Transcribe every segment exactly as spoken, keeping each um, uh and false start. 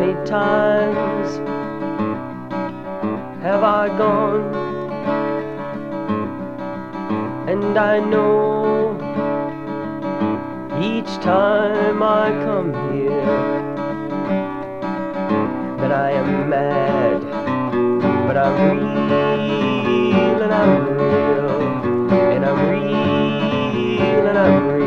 many times have I gone, and I know each time I come here that I am mad, but I'm real and I'm real, and I'm real and I'm real.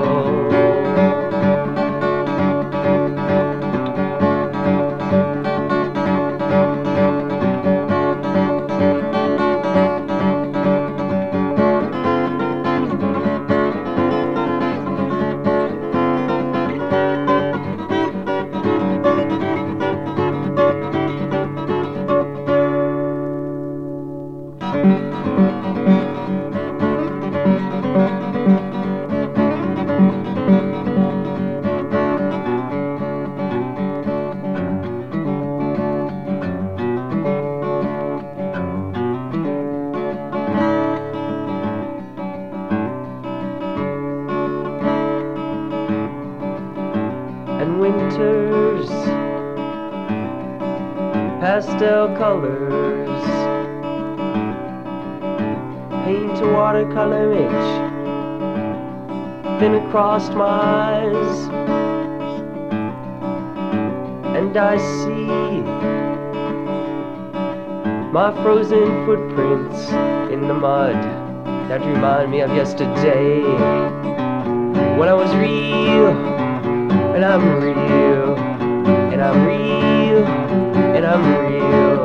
And winters, pastel colors, paint a watercolor image thin across my eyes, and I see my frozen footprints in the mud that remind me of yesterday, when I was real. And I'm real, and I'm real, and I'm real.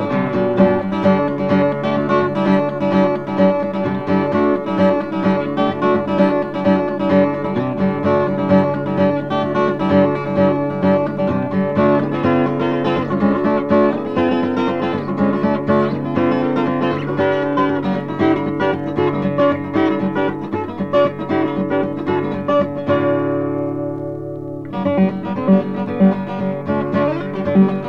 Thank you.